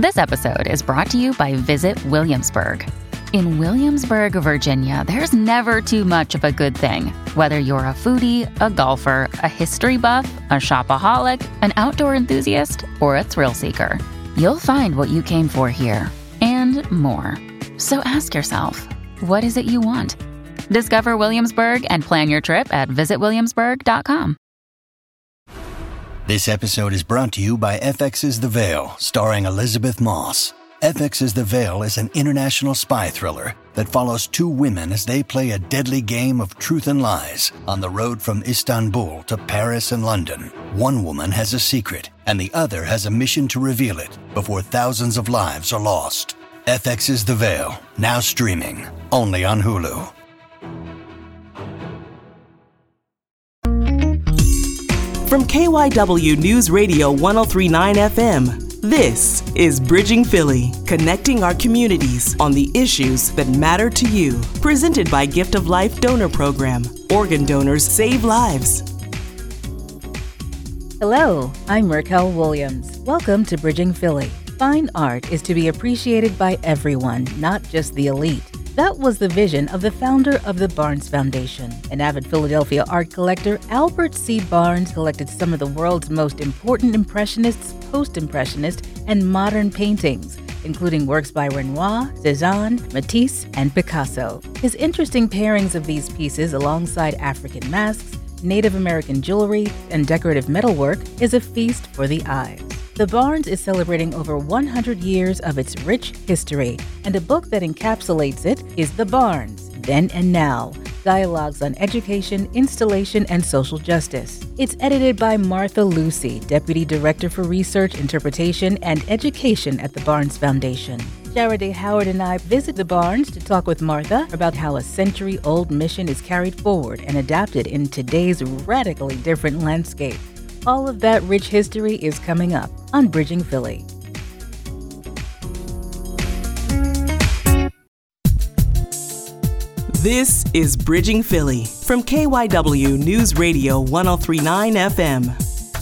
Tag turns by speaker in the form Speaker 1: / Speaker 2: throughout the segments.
Speaker 1: This episode is brought to you by Visit Williamsburg. In Williamsburg, Virginia, there's never too much of a good thing. Whether you're a foodie, a golfer, a history buff, a shopaholic, an outdoor enthusiast, or a thrill seeker, you'll find what you came for here and more. So ask yourself, what is it you want? Discover Williamsburg and plan your trip at visitwilliamsburg.com.
Speaker 2: This episode is brought to you by FX's The Veil, starring Elizabeth Moss. FX's The Veil is an international spy thriller that follows two women as they play a deadly game of truth and lies on the road from Istanbul to Paris and London. One woman has a secret, and the other has a mission to reveal it before thousands of lives are lost. FX's The Veil, now streaming, only on Hulu.
Speaker 3: From KYW News Radio 103.9 FM, this is Bridging Philly, connecting our communities on the issues that matter to you. Presented by Gift of Life Donor Program. Organ donors save lives.
Speaker 4: Hello, I'm Raquel Williams. Welcome to Bridging Philly. Fine art is to be appreciated by everyone, not just the elite. That was the vision of the founder of the Barnes Foundation. An avid Philadelphia art collector, Albert C. Barnes collected some of the world's most important Impressionists, Post-Impressionist, and modern paintings, including works by Renoir, Cézanne, Matisse, and Picasso. His interesting pairings of these pieces alongside African masks, Native American jewelry, and decorative metalwork is a feast for the eyes. The Barnes is celebrating over 100 years of its rich history, and a book that encapsulates it is The Barnes, Then and Now, Dialogues on Education, Installation, and Social Justice. It's edited by Martha Lucy, Deputy Director for Research, Interpretation, and Education at the Barnes Foundation. Jared A. Howard and I visit the Barnes to talk with Martha about how a century-old mission is carried forward and adapted in today's radically different landscape. All of that rich history is coming up on Bridging Philly.
Speaker 3: This is Bridging Philly from KYW News Radio 103.9 FM.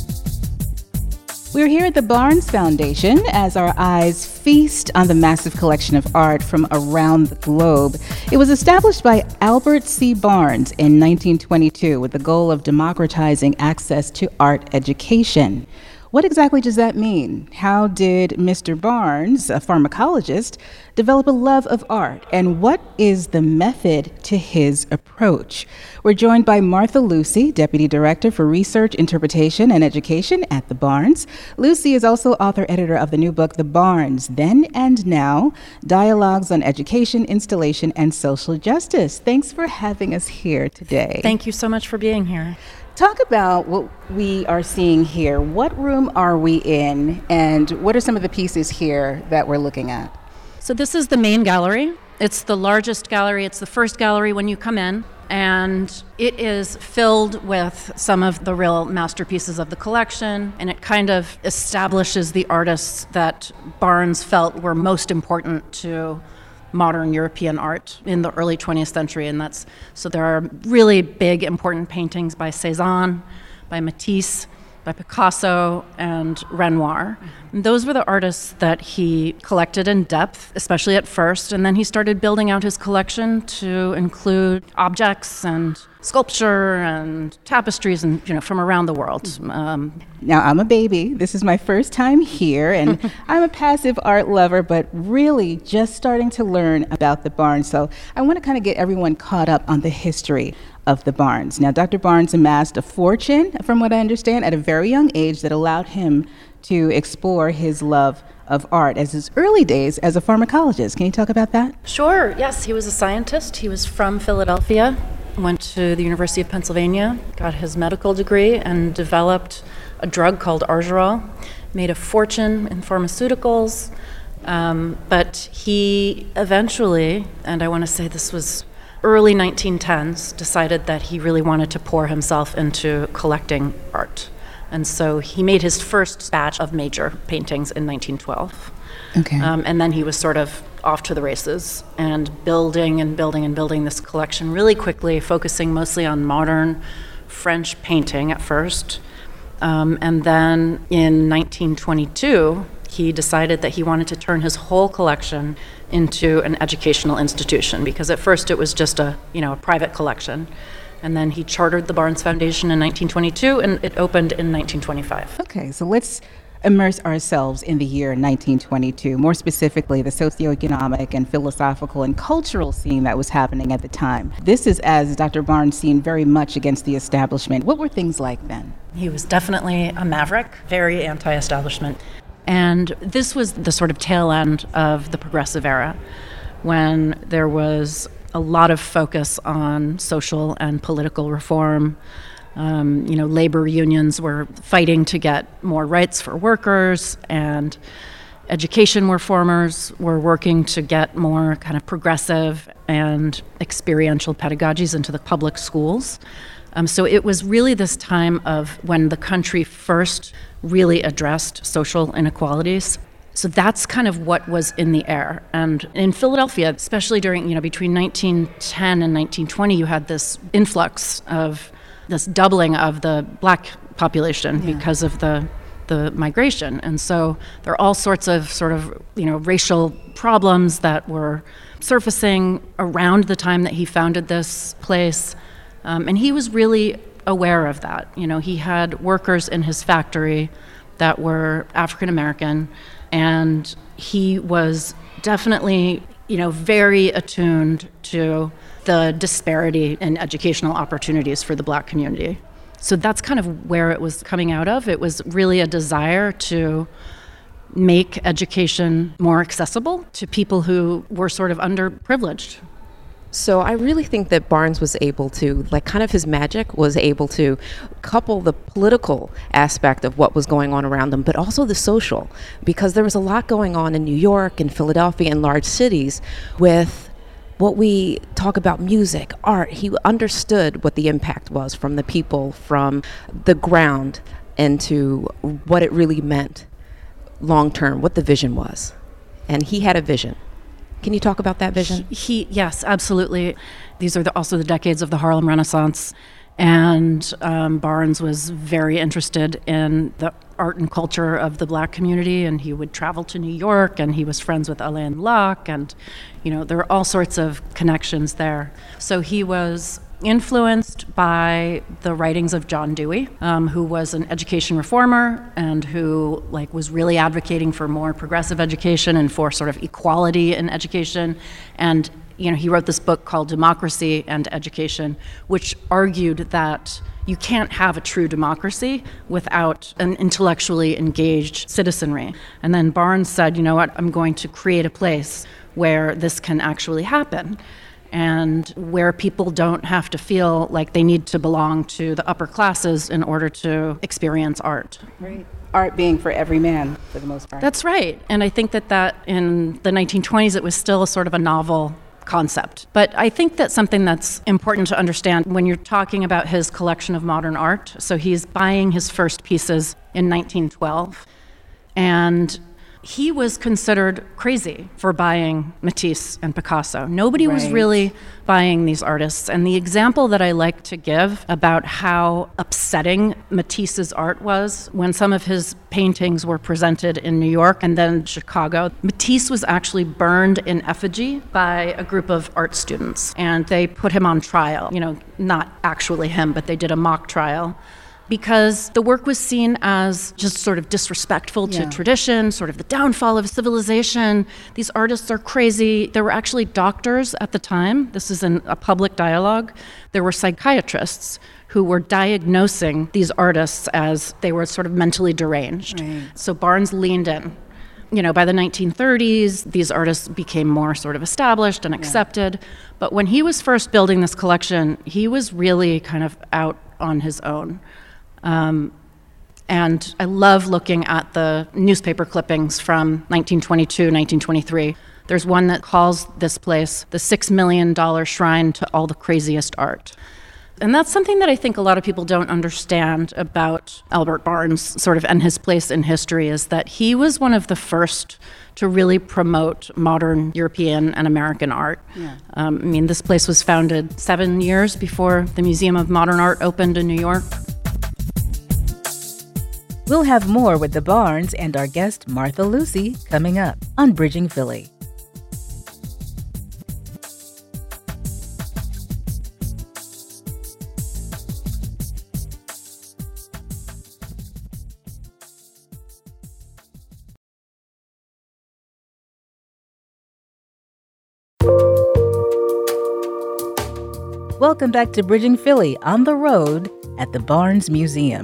Speaker 4: We're here at the Barnes Foundation as our eyes feast on the massive collection of art from around the globe. It was established by Albert C. Barnes in 1922 with the goal of democratizing access to art education. What exactly does that mean? How did Mr. Barnes, a pharmacologist, develop a love of art? And what is the method to his approach? We're joined by Martha Lucy, Deputy Director for Research, Interpretation, and Education at the Barnes. Lucy is also author-editor of the new book, The Barnes, Then and Now, Dialogues on Education, Installation, and Social Justice. Thanks for having us here today.
Speaker 5: Thank you so much for being here.
Speaker 4: Talk about what we are seeing here. What room are we in, and what are some of the pieces here that we're looking at?
Speaker 5: So this is the main gallery. It's the largest gallery. It's the first gallery when you come in, and it is filled with some of the real masterpieces of the collection, and it kind of establishes the artists that Barnes felt were most important to modern European art in the early 20th century, and so there are really big, important paintings by Cézanne, by Matisse, by Picasso, and Renoir. And those were the artists that he collected in depth, especially at first, and then he started building out his collection to include objects and sculpture and tapestries and from around the world.
Speaker 4: Now, I'm a baby. This is my first time here, and I'm a passive art lover, but really just starting to learn about the Barnes. So I want to kind of get everyone caught up on the history of the Barnes. Now, Dr. Barnes amassed a fortune, from what I understand, at a very young age that allowed him to explore his love of art as his early days as a pharmacologist. Can you talk about that?
Speaker 5: Sure, yes. He was a scientist. He was from Philadelphia, went to the University of Pennsylvania, got his medical degree, and developed a drug called Argerol, made a fortune in pharmaceuticals, but he eventually, and I want to say this was early 1910s, decided that he really wanted to pour himself into collecting art. And so he made his first batch of major paintings in 1912.
Speaker 4: Okay.
Speaker 5: And then he was sort of off to the races and building this collection really quickly, focusing mostly on modern French painting at first. And then in 1922, he decided that he wanted to turn his whole collection into an educational institution, because at first it was just a private collection. And then he chartered the Barnes Foundation in 1922, and it opened in 1925.
Speaker 6: Okay, so let's immerse ourselves in the year 1922, more specifically the socioeconomic and philosophical and cultural scene that was happening at the time. This is, as Dr. Barnes, seen very much against the establishment. What were things like then?
Speaker 5: He was definitely a maverick, very anti-establishment. And this was the sort of tail end of the Progressive Era, when there was a lot of focus on social and political reform. Labor unions were fighting to get more rights for workers, and education reformers were working to get more kind of progressive and experiential pedagogies into the public schools. So it was really this time of when the country first really addressed social inequalities. So that's kind of what was in the air. And in Philadelphia, especially during, between 1910 and 1920, you had this influx of this doubling of the black population because of the migration. And so there are all sorts of racial problems that were surfacing around the time that he founded this place. And he was really aware of that. He had workers in his factory that were African American, and he was definitely, very attuned to the disparity in educational opportunities for the black community. So that's kind of where it was coming out of. It was really a desire to make education more accessible to people who were sort of underprivileged.
Speaker 7: So I really think that Barnes was able to, his magic was able to couple the political aspect of what was going on around them, but also the social, because there was a lot going on in New York and Philadelphia and large cities with what we talk about, music, art. He understood what the impact was from the people, from the ground, into what it really meant long term, what the vision was. And he had a vision. Can you talk about that vision?
Speaker 5: Yes, absolutely. These are also the decades of the Harlem Renaissance, and Barnes was very interested in the art and culture of the black community, and he would travel to New York, and he was friends with Alain Locke, and there are all sorts of connections there. So he was influenced by the writings of John Dewey, who was an education reformer and who was really advocating for more progressive education and for sort of equality in education. And he wrote this book called Democracy and Education, which argued that you can't have a true democracy without an intellectually engaged citizenry. And then Barnes said, you know what, I'm going to create a place where this can actually happen, and where people don't have to feel like they need to belong to the upper classes in order to experience art.
Speaker 6: Right. Art being for every man, for the most part.
Speaker 5: That's right. And I think that in the 1920s, it was still a sort of a novel concept. But I think that's something that's important to understand when you're talking about his collection of modern art. So he's buying his first pieces in 1912. And he was considered crazy for buying Matisse and Picasso. Nobody was really buying these artists. And the example that I like to give about how upsetting Matisse's art was when some of his paintings were presented in New York and then Chicago, Matisse was actually burned in effigy by a group of art students. And they put him on trial, not actually him, but they did a mock trial, because the work was seen as just sort of disrespectful to tradition, sort of the downfall of civilization. These artists are crazy. There were actually doctors at the time. This is in a public dialogue. There were psychiatrists who were diagnosing these artists as they were sort of mentally deranged. Right. So Barnes leaned in. By the 1930s, these artists became more sort of established and accepted. But when he was first building this collection, he was really kind of out on his own. And I love looking at the newspaper clippings from 1922, 1923. There's one that calls this place the $6 million shrine to all the craziest art. And that's something that I think a lot of people don't understand about Albert Barnes, sort of, and his place in history, is that he was one of the first to really promote modern European and American art. Yeah. This place was founded 7 years before the Museum of Modern Art opened in New York.
Speaker 4: We'll have more with the Barnes and our guest Martha Lucy coming up on Bridging Philly. Welcome back to Bridging Philly on the road at the Barnes Museum.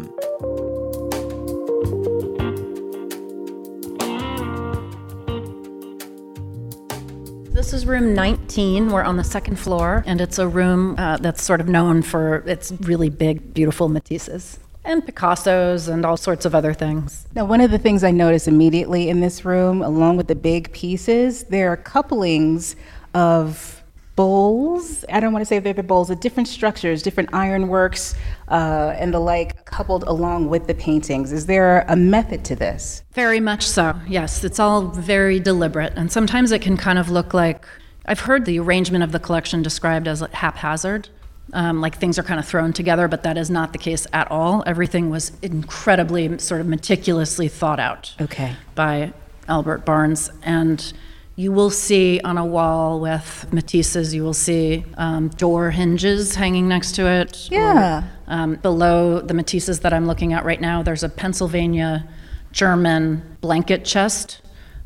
Speaker 5: This is room 19. We're on the second floor, and it's a room that's sort of known for its really big, beautiful Matisses and Picassos and all sorts of other things.
Speaker 6: Now, one of the things I noticed immediately in this room, along with the big pieces, there are couplings of bowls. I don't want to say they're the bowls, of different structures, different ironworks, and the like, coupled along with the paintings. Is there a method to this?
Speaker 5: Very much so, yes. It's all very deliberate, and sometimes it can kind of look like, I've heard the arrangement of the collection described as haphazard, like things are kind of thrown together, but that is not the case at all. Everything was incredibly sort of meticulously thought out by Albert Barnes, and you will see on a wall with Matisses, you will see door hinges hanging next to it.
Speaker 6: Yeah.
Speaker 5: Or, below the Matisses that I'm looking at right now, there's a Pennsylvania German blanket chest.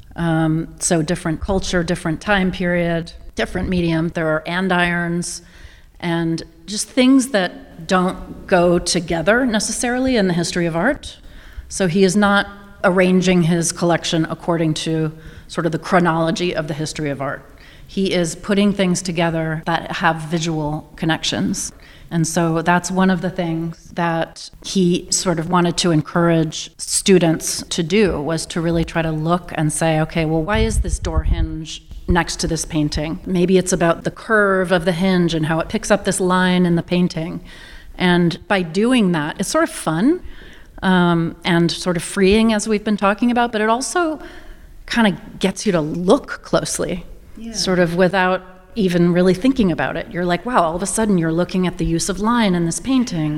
Speaker 5: So different culture, different time period, different medium. There are andirons and just things that don't go together necessarily in the history of art. So he is not arranging his collection according to sort of the chronology of the history of art. He is putting things together that have visual connections. And so that's one of the things that he sort of wanted to encourage students to do, was to really try to look and say, okay, well, why is this door hinge next to this painting? Maybe it's about the curve of the hinge and how it picks up this line in the painting. And by doing that, it's sort of fun and sort of freeing, as we've been talking about, but it also kind of gets you to look closely, sort of without even really thinking about it. You're like, wow, all of a sudden you're looking at the use of line in this painting.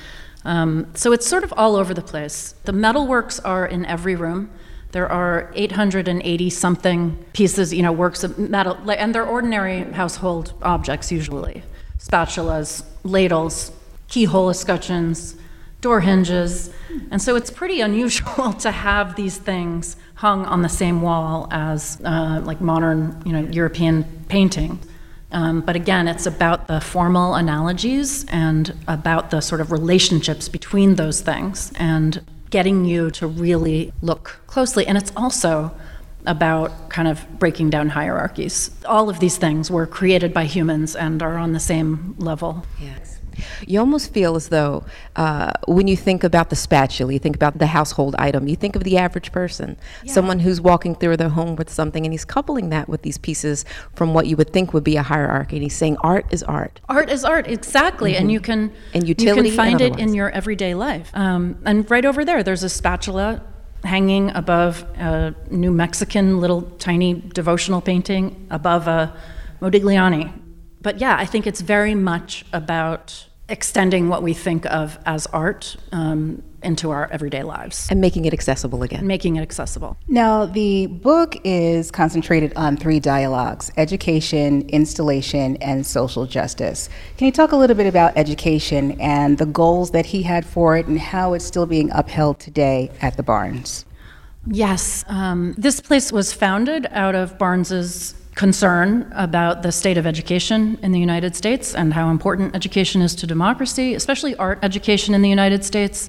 Speaker 5: And so it's sort of all over the place. The metalworks are in every room. There are 880 something pieces, works of metal, and they're ordinary household objects usually. Spatulas, ladles, keyhole escutcheons, door hinges. And so it's pretty unusual to have these things hung on the same wall as like modern, European painting. But again, it's about the formal analogies and about the sort of relationships between those things and getting you to really look closely. And it's also about kind of breaking down hierarchies. All of these things were created by humans and are on the same level.
Speaker 7: Yes. You almost feel as though when you think about the spatula, you think about the household item, you think of the average person, someone who's walking through their home with something, and he's coupling that with these pieces from what you would think would be a hierarchy, and he's saying art is art.
Speaker 5: Art is art, exactly, mm-hmm. And you can find it in your everyday life. And right over there's a spatula hanging above a New Mexican little tiny devotional painting above a Modigliani. But yeah, I think it's very much about extending what we think of as art into our everyday lives.
Speaker 7: And making it accessible again.
Speaker 5: Making it accessible.
Speaker 6: Now, the book is concentrated on 3 dialogues: education, installation, and social justice. Can you talk a little bit about education and the goals that he had for it and how it's still being upheld today at the Barnes?
Speaker 5: Yes. This place was founded out of Barnes's concern about the state of education in the United States and how important education is to democracy, especially art education in the United States.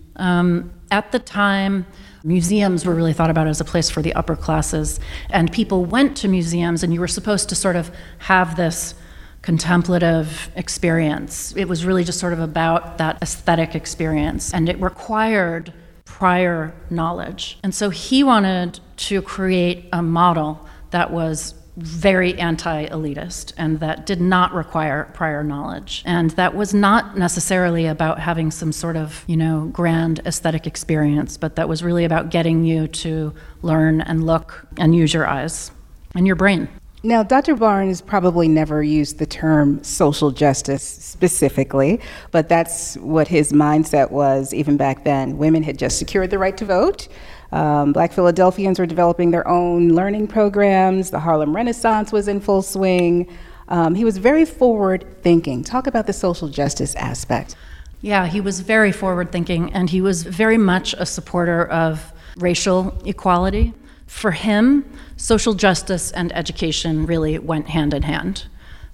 Speaker 5: At the time, museums were really thought about as a place for the upper classes, and people went to museums, and you were supposed to sort of have this contemplative experience. It was really just sort of about that aesthetic experience, and it required prior knowledge. And so he wanted to create a model that was very anti-elitist and that did not require prior knowledge. And that was not necessarily about having some sort of, grand aesthetic experience, but that was really about getting you to learn and look and use your eyes and your brain.
Speaker 6: Now, Dr. Barnes probably never used the term social justice specifically, but that's what his mindset was even back then. Women had just secured the right to vote. Black Philadelphians were developing their own learning programs. The Harlem Renaissance was in full swing. He was very forward-thinking. Talk about the social justice aspect.
Speaker 5: Yeah, he was very forward-thinking, and he was very much a supporter of racial equality. For him, social justice and education really went hand in hand.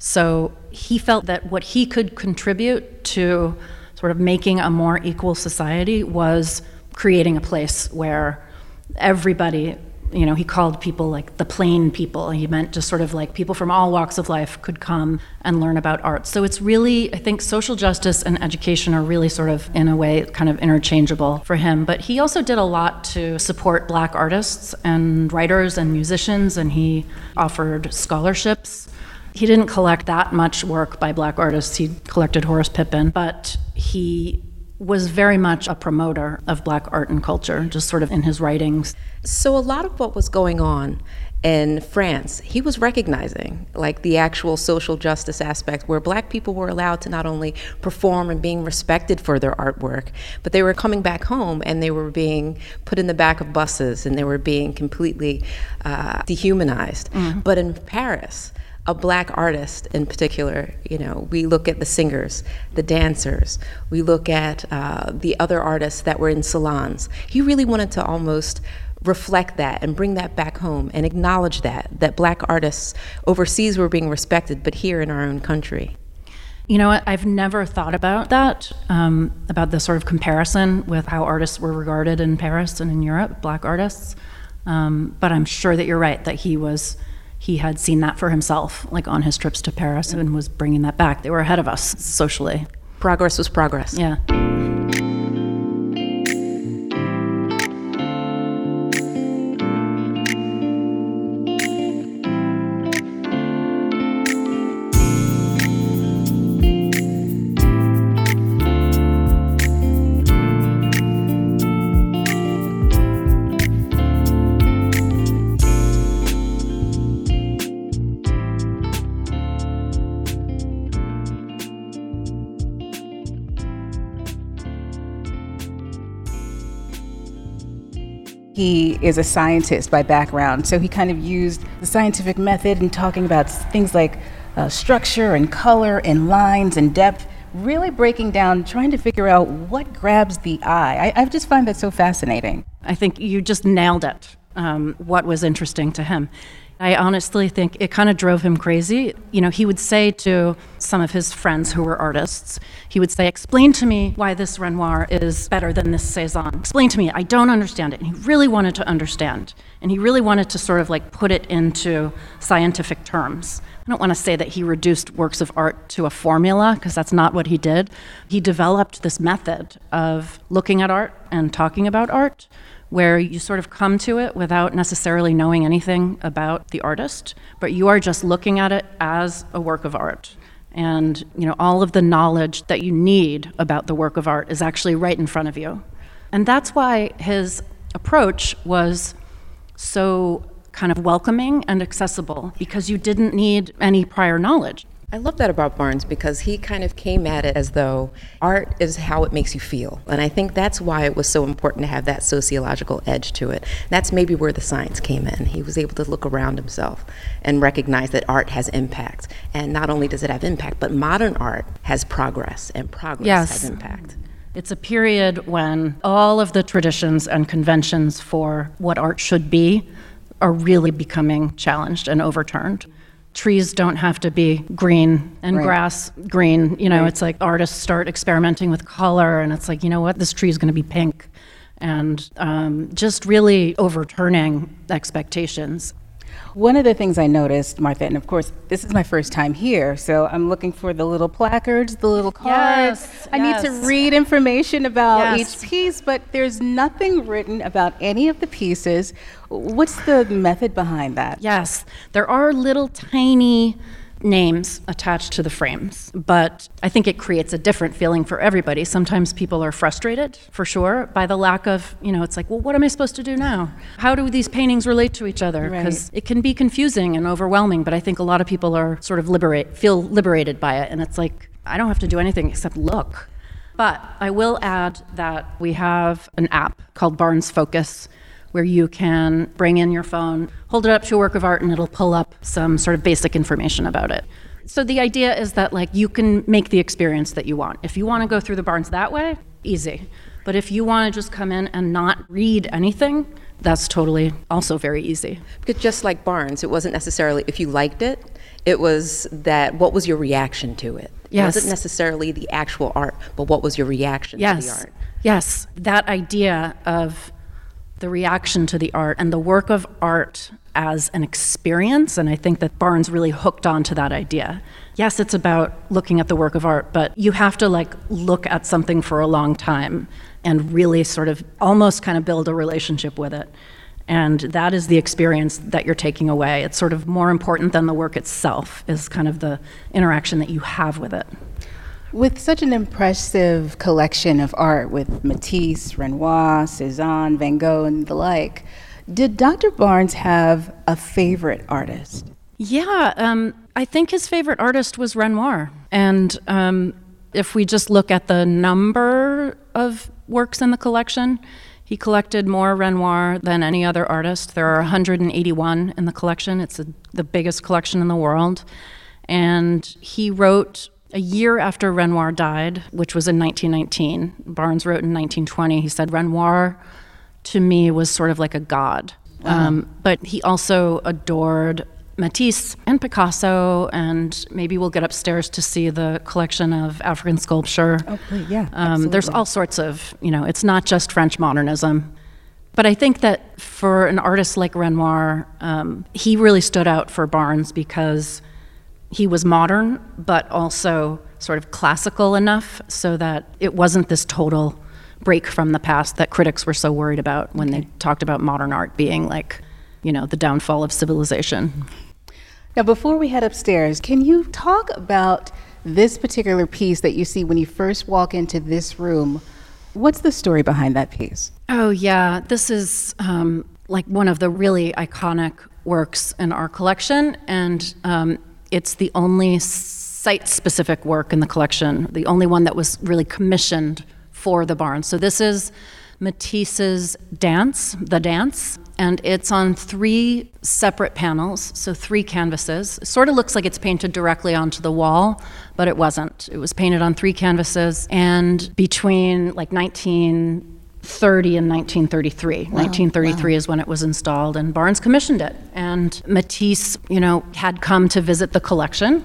Speaker 5: So he felt that what he could contribute to sort of making a more equal society was creating a place where everybody, he called people like the plain people. He meant just sort of like people from all walks of life could come and learn about art. So it's really, I think social justice and education are really sort of, in a way, kind of interchangeable for him. But he also did a lot to support Black artists and writers and musicians, and he offered scholarships. He didn't collect that much work by Black artists. He collected Horace Pippin, but he was very much a promoter of Black art and culture, just sort of in his writings.
Speaker 7: So a lot of what was going on in France, he was recognizing, like the actual social justice aspect, where Black people were allowed to not only perform and being respected for their artwork, but they were coming back home and they were being put in the back of buses and they were being completely dehumanized. Mm-hmm. But in Paris, a Black artist in particular, we look at the singers, the dancers, we look at the other artists that were in salons. He really wanted to almost reflect that and bring that back home and acknowledge that Black artists overseas were being respected, but here in our own country.
Speaker 5: You know what, I've never thought about that, about the sort of comparison with how artists were regarded in Paris and in Europe, Black artists. But I'm sure that you're right, that he had seen that for himself, like on his trips to Paris, and was bringing that back. They were ahead of us socially.
Speaker 7: Progress was progress.
Speaker 5: Yeah.
Speaker 6: He is a scientist by background, so he kind of used the scientific method in talking about things like structure and color and lines and depth, really breaking down, trying to figure out what grabs the eye. I just find that so fascinating.
Speaker 5: I think you just nailed it, what was interesting to him. I honestly think it kind of drove him crazy. He would say to some of his friends who were artists, he would say, explain to me why this Renoir is better than this Cézanne. Explain to me, I don't understand it. And he really wanted to understand. And he really wanted to sort of like put it into scientific terms. I don't want to say that he reduced works of art to a formula, because that's not what he did. He developed this method of looking at art and talking about art, where you sort of come to it without necessarily knowing anything about the artist, but you are just looking at it as a work of art. And all of the knowledge that you need about the work of art is actually right in front of you. And that's why his approach was so kind of welcoming and accessible, because you didn't need any prior knowledge.
Speaker 7: I love that about Barnes, because he kind of came at it as though art is how it makes you feel. And I think that's why it was so important to have that sociological edge to it. That's maybe where the science came in. He was able to look around himself and recognize that art has impact. And not only does it have impact, but modern art has progress, and progress has impact.
Speaker 5: It's a period when all of the traditions and conventions for what art should be are really becoming challenged and overturned. Trees don't have to be green and grass green. It's like artists start experimenting with color, and it's like, this tree is going to be pink. And just really overturning expectations.
Speaker 6: One of the things I noticed, Martha, and of course, this is my first time here, so I'm looking for the little placards, the little cards.
Speaker 5: Yes,
Speaker 6: I need to read information about each piece, but there's nothing written about any of the pieces. What's the method behind that?
Speaker 5: Yes, there are little tiny names attached to the frames, but I think it creates a different feeling for everybody. Sometimes people are frustrated, for sure, by the lack of, it's like, well, what am I supposed to do now? How do these paintings relate to each other? Because it can be confusing and overwhelming, but I think a lot of people are sort of feel liberated by it, and it's like, I don't have to do anything except look. But I will add that we have an app called Barnes Focus, where you can bring in your phone, hold it up to a work of art, and it'll pull up some sort of basic information about it. So the idea is that you can make the experience that you want. If you want to go through the Barnes that way, easy. But if you want to just come in and not read anything, that's totally also very easy.
Speaker 7: Because just like Barnes, it wasn't necessarily if you liked it, it was that what was your reaction to it?
Speaker 5: Yes.
Speaker 7: It wasn't necessarily the actual art, but what was your reaction to the art?
Speaker 5: Yes, that idea of the reaction to the art and the work of art as an experience, and I think that Barnes really hooked onto that idea. Yes, it's about looking at the work of art, but you have to look at something for a long time and really sort of almost kind of build a relationship with it. And that is the experience that you're taking away. It's sort of more important than the work itself, is kind of the interaction that you have with it.
Speaker 6: With such an impressive collection of art with Matisse, Renoir, Cézanne, Van Gogh, and the like, did Dr. Barnes have a favorite artist?
Speaker 5: Yeah, I think his favorite artist was Renoir. And if we just look at the number of works in the collection, he collected more Renoir than any other artist. There are 181 in the collection. It's the biggest collection in the world. And he wrote a year after Renoir died, which was in 1919. Barnes wrote in 1920. He said, Renoir, to me, was sort of like a god. But he also adored Matisse and Picasso, and maybe we'll get upstairs to see the collection of African sculpture.
Speaker 6: Oh, please, yeah.
Speaker 5: There's all sorts of, it's not just French modernism. But I think that for an artist like Renoir, he really stood out for Barnes because he was modern, but also sort of classical enough so that it wasn't this total break from the past that critics were so worried about when they talked about modern art being the downfall of civilization.
Speaker 6: Now, before we head upstairs, can you talk about this particular piece that you see when you first walk into this room? What's the story behind that piece?
Speaker 5: Oh, yeah. This is one of the really iconic works in our collection, and it's the only site-specific work in the collection, the only one that was really commissioned for the Barnes. So this is Matisse's Dance, The Dance, and it's on 3 separate panels, so 3 canvases. It sort of looks like it's painted directly onto the wall, but it wasn't. It was painted on 3 canvases, and between 1930 and 1933. Wow. 1933 is when it was installed, and Barnes commissioned it. And Matisse, had come to visit the collection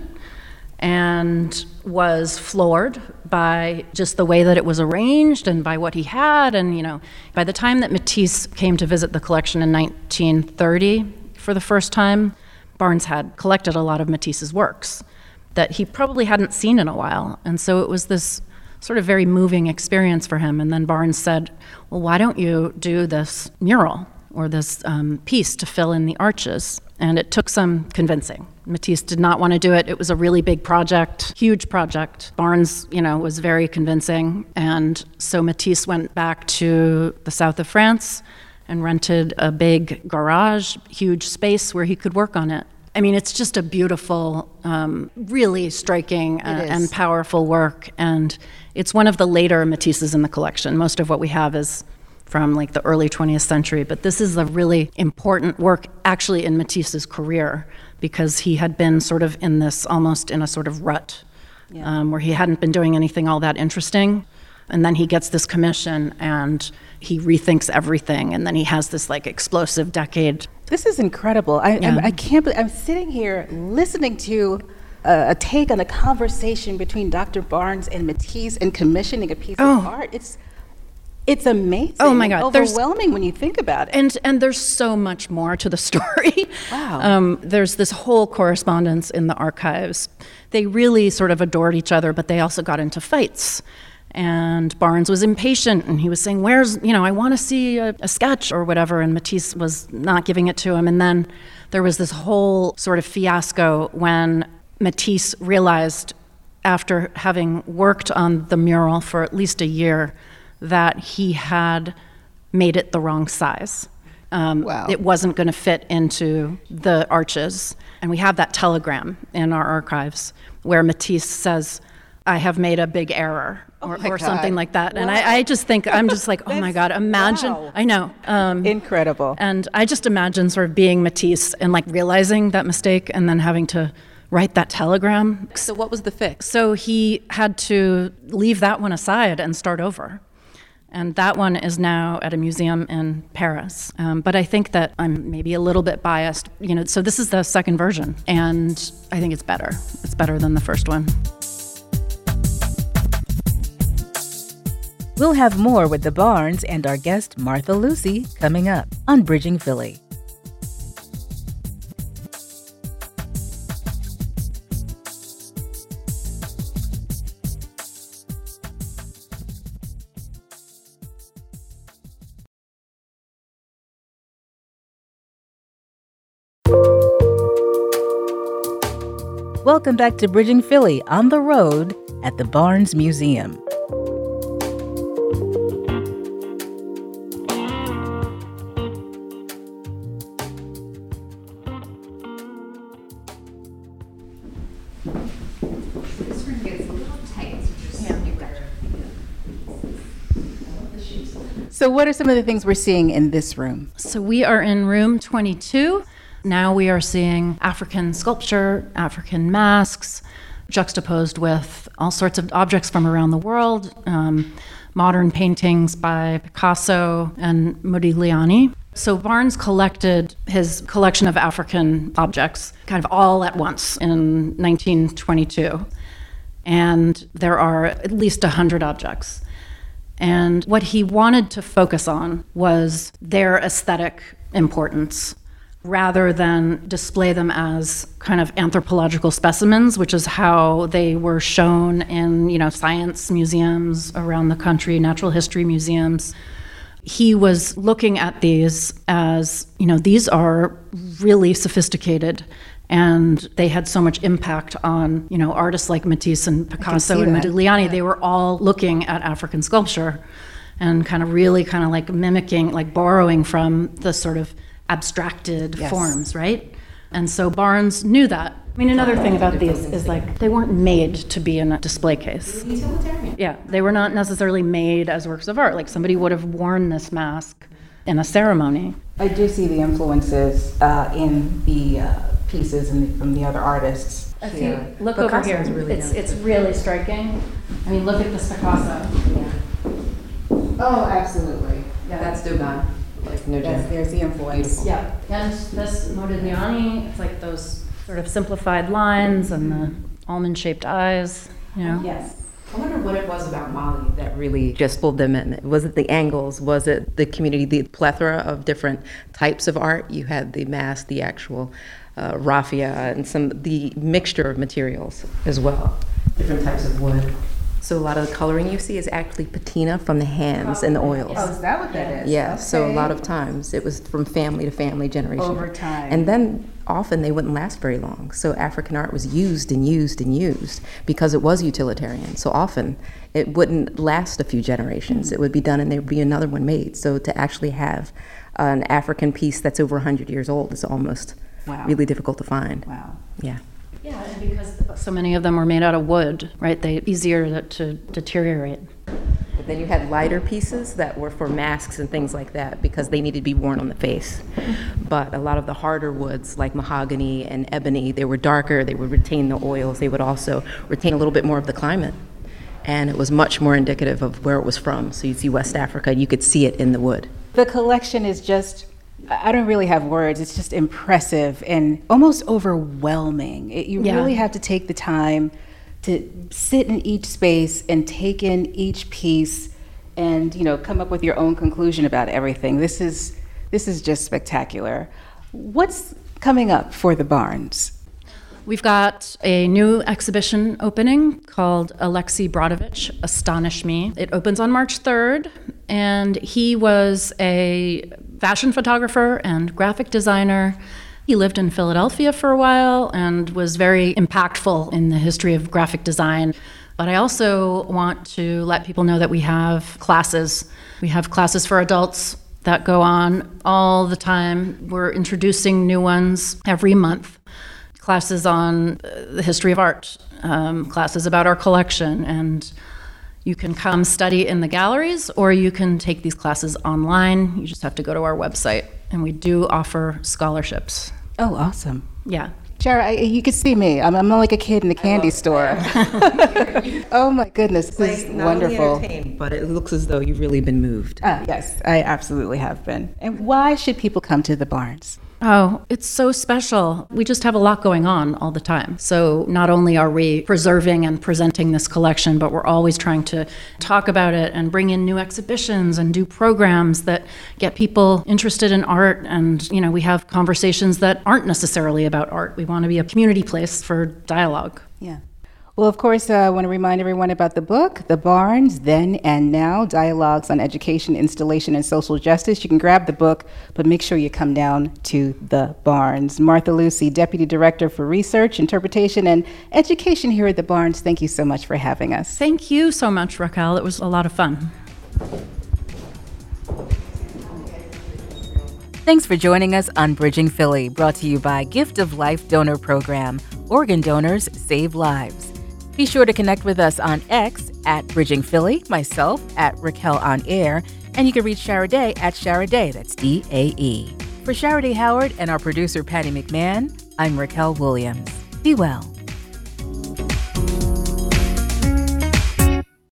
Speaker 5: and was floored by just the way that it was arranged and by what he had. And, by the time that Matisse came to visit the collection in 1930 for the first time, Barnes had collected a lot of Matisse's works that he probably hadn't seen in a while. And so it was this sort of very moving experience for him. And then Barnes said, well, why don't you do this mural or this piece to fill in the arches? And it took some convincing. Matisse did not want to do it. It was a really big project, huge project. Barnes, was very convincing. And so Matisse went back to the south of France and rented a big garage, huge space where he could work on it. I mean, it's just a beautiful, really striking and powerful work. And it's one of the later Matisses in the collection. Most of what we have is from the early 20th century. But this is a really important work actually in Matisse's career, because he had been sort of almost in a sort of rut, where he hadn't been doing anything all that interesting. And then he gets this commission and he rethinks everything. And then he has this explosive decade.
Speaker 6: This is incredible. I can't believe I'm sitting here listening to a take on a conversation between Dr. Barnes and Matisse and commissioning a piece of art. It's amazing.
Speaker 5: Oh my God.
Speaker 6: Overwhelming when you think about it.
Speaker 5: And there's so much more to the story.
Speaker 6: Wow.
Speaker 5: There's this whole correspondence in the archives. They really sort of adored each other, but they also got into fights. And Barnes was impatient, and he was saying, I want to see a sketch or whatever, and Matisse was not giving it to him. And then there was this whole sort of fiasco when Matisse realized, after having worked on the mural for at least a year, that he had made it the wrong size.
Speaker 6: Wow.
Speaker 5: It wasn't going to fit into the arches. And we have that telegram in our archives where Matisse says, "I have made a big error," or something like that. Wow. And I just think, I'm just like, oh my God, imagine. Wow. I know.
Speaker 6: Incredible.
Speaker 5: And I just imagine sort of being Matisse and like realizing that mistake and then having to write that telegram.
Speaker 7: So what was the fix?
Speaker 5: So he had to leave that one aside and start over. And that one is now at a museum in Paris. But I think that I'm maybe a little bit biased, so this is the second version, and I think it's better. It's better than the first one.
Speaker 4: We'll have more with the Barnes and our guest Martha Lucy coming up on Bridging Philly. Welcome back to Bridging Philly on the road at the Barnes Museum.
Speaker 6: So what are some of the things we're seeing in this room?
Speaker 5: So we are in room 22. Now we are seeing African sculpture, African masks, juxtaposed with all sorts of objects from around the world, modern paintings by Picasso and Modigliani. So Barnes collected his collection of African objects kind of all at once in 1922. And there are at least 100 objects. And what he wanted to focus on was their aesthetic importance, rather than display them as kind of anthropological specimens, which is how they were shown in, science museums around the country, natural history museums. He was looking at these as, these are really sophisticated, and they had so much impact on, artists like Matisse and Picasso and Modigliani. Yeah. They were all looking at African sculpture and kind of like mimicking, like borrowing from the sort of abstracted forms, right? And so Barnes knew that. I mean, another thing about these is like they weren't made to be in a display case.
Speaker 7: Utilitarian.
Speaker 5: Yeah, they were not necessarily made as works of art. Like somebody would have worn this mask in a ceremony.
Speaker 6: I do see the influences in the pieces from the other artists.
Speaker 5: Look over here. It's really striking. I mean, look at this Picasso.
Speaker 6: Yeah. Oh, absolutely.
Speaker 7: Yeah. That's Dogon.
Speaker 6: There's the influence.
Speaker 5: Yeah, and this Modigliani, it's like those sort of simplified lines and the almond-shaped eyes,
Speaker 6: Yes.
Speaker 7: I wonder what it was about Mali that really just pulled them in. Was it the angles? Was it the community, the plethora of different types of art? You had the mask, the actual raffia, and the mixture of materials as well, different types of wood. So a lot of the coloring you see is actually patina from the hands and the oils.
Speaker 6: Oh, is that what that is?
Speaker 7: Yeah,
Speaker 6: okay.
Speaker 7: So a lot of times it was from family to family, generation.
Speaker 6: Over time.
Speaker 7: And then often they wouldn't last very long. So African art was used and used and used because it was utilitarian. So often it wouldn't last a few generations. It would be done and there would be another one made. So to actually have an African piece that's over 100 years old is almost really difficult to find.
Speaker 6: Wow.
Speaker 7: Yeah.
Speaker 5: Yeah, and because so many of them were made out of wood, right? They're easier to deteriorate.
Speaker 7: But then you had lighter pieces that were for masks and things like that because they needed to be worn on the face. But a lot of the harder woods like mahogany and ebony, they were darker, they would retain the oils, they would also retain a little bit more of the climate. And it was much more indicative of where it was from. So you'd see West Africa, you could see it in the wood.
Speaker 6: The collection is just, I don't really have words, it's just impressive and almost overwhelming. You really have to take the time to sit in each space and take in each piece and come up with your own conclusion about everything. This is just spectacular. What's coming up for the Barnes?
Speaker 5: We've got a new exhibition opening called Alexei Brodovich, Astonish Me. It opens on March 3rd, and he was a fashion photographer and graphic designer He lived in Philadelphia for a while and was very impactful in the history of graphic design. But I also want to let people know that we have classes. We have classes for adults that go on all the time. We're introducing new ones every month. Classes on the history of art, classes about our collection, and you can come study in the galleries or you can take these classes online. You just have to go to our website, and we do offer scholarships.
Speaker 6: Oh, awesome.
Speaker 5: Yeah.
Speaker 6: Shara, you can see me. I'm like a kid in the candy store. Oh my goodness, this is wonderful.
Speaker 7: Not only entertained, but it looks as though you've really been moved.
Speaker 6: Yes, I absolutely have been. And why should people come to the Barnes?
Speaker 5: Oh, it's so special. We just have a lot going on all the time. So not only are we preserving and presenting this collection, but we're always trying to talk about it and bring in new exhibitions and do programs that get people interested in art. And, we have conversations that aren't necessarily about art. We want to be a community place for dialogue.
Speaker 6: Yeah. Well, of course, I want to remind everyone about the book, The Barnes, Then and Now, Dialogues on Education, Installation, and Social Justice. You can grab the book, but make sure you come down to the Barnes. Martha Lucy, Deputy Director for Research, Interpretation, and Education here at the Barnes, thank you so much for having us.
Speaker 5: Thank you so much, Raquel. It was a lot of fun.
Speaker 4: Thanks for joining us on Bridging Philly, brought to you by Gift of Life Donor Program. Organ donors save lives. Be sure to connect with us on X at Bridging Philly, myself at Raquel On Air, and you can reach Shara Day at Shara Day, that's D-A-E. For Shara Day Howard and our producer Patty McMahon, I'm Raquel Williams. Be well.